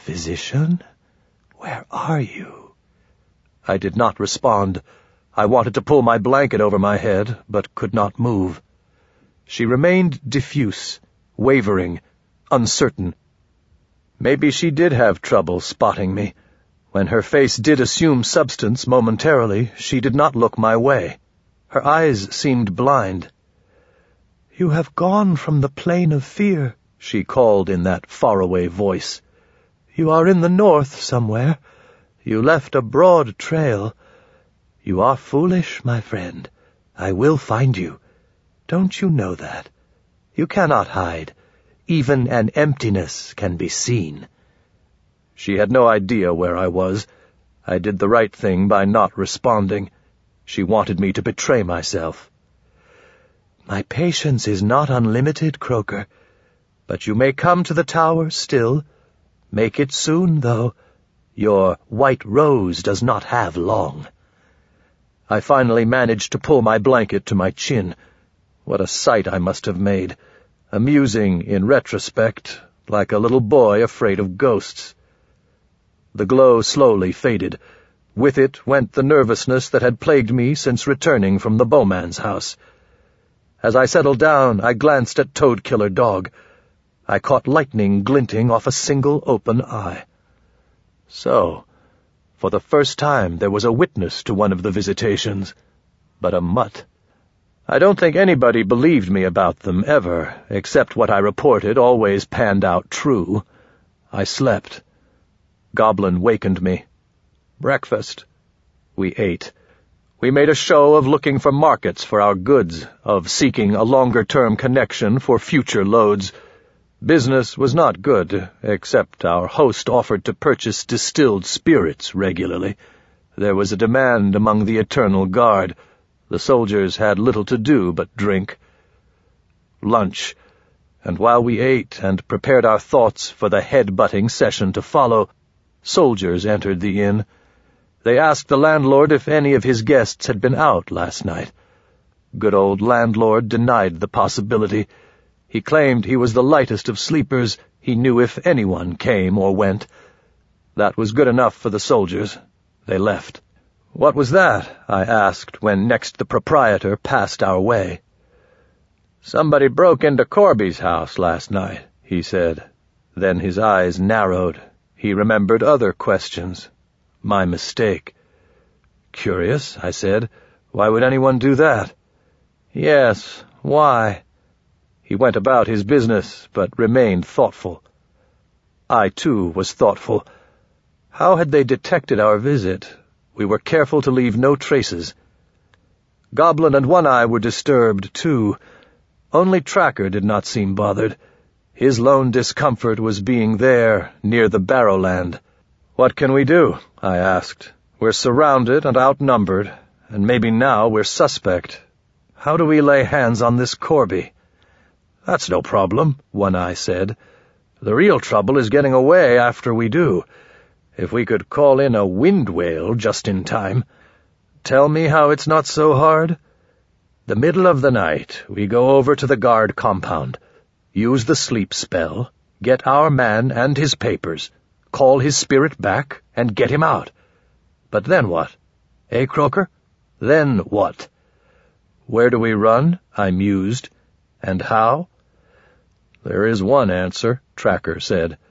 Physician, where are you? I did not respond. I wanted to pull my blanket over my head, but could not move. She remained diffuse, wavering, uncertain. Maybe she did have trouble spotting me. When her face did assume substance momentarily, she did not look my way. Her eyes seemed blind. "You have gone from the plane of fear," she called in that faraway voice. "You are in the north somewhere. You left a broad trail. You are foolish, my friend. I will find you. Don't you know that? You cannot hide. Even an emptiness can be seen." She had no idea where I was. I did the right thing by not responding. She wanted me to betray myself. "My patience is not unlimited, Croker, but you may come to the tower still. Make it soon, though. Your white rose does not have long." I finally managed to pull my blanket to my chin. What a sight I must have made. Amusing in retrospect, like a little boy afraid of ghosts. The glow slowly faded. With it went the nervousness that had plagued me since returning from the Bowman's house. As I settled down, I glanced at Toadkiller Dog. I caught lightning glinting off a single open eye. So, for the first time there was a witness to one of the visitations, but a mutt. I don't think anybody believed me about them ever, except what I reported always panned out true. I slept. Goblin wakened me. "Breakfast." We ate. We made a show of looking for markets for our goods, of seeking a longer-term connection for future loads. Business was not good, except our host offered to purchase distilled spirits regularly. There was a demand among the Eternal Guard. The soldiers had little to do but drink. Lunch, and while we ate and prepared our thoughts for the head-butting session to follow, soldiers entered the inn. They asked the landlord if any of his guests had been out last night. Good old landlord denied the possibility. He claimed he was the lightest of sleepers. He knew if anyone came or went. That was good enough for the soldiers. They left. "What was that?" I asked when next the proprietor passed our way. "Somebody broke into Corby's house last night," he said. Then his eyes narrowed. He remembered other questions. My mistake. "Curious," I said. "Why would anyone do that?" "Yes, why?" He went about his business, but remained thoughtful. I, too, was thoughtful. How had they detected our visit? We were careful to leave no traces. Goblin and One-Eye were disturbed, too. Only Tracker did not seem bothered. His lone discomfort was being there, near the Barrowland. "What can we do?" I asked. "We're surrounded and outnumbered, and maybe now we're suspect. How do we lay hands on this Corby?" "That's no problem," One-Eye said. "The real trouble is getting away after we do. If we could call in a wind whale just in time. Tell me how it's not so hard. The middle of the night, we go over to the guard compound, use the sleep spell, get our man and his papers, call his spirit back, and get him out. But then what? Eh, Croker? Then what?" "Where do we run?" I mused. "And how?" "There is one answer," Tracker said.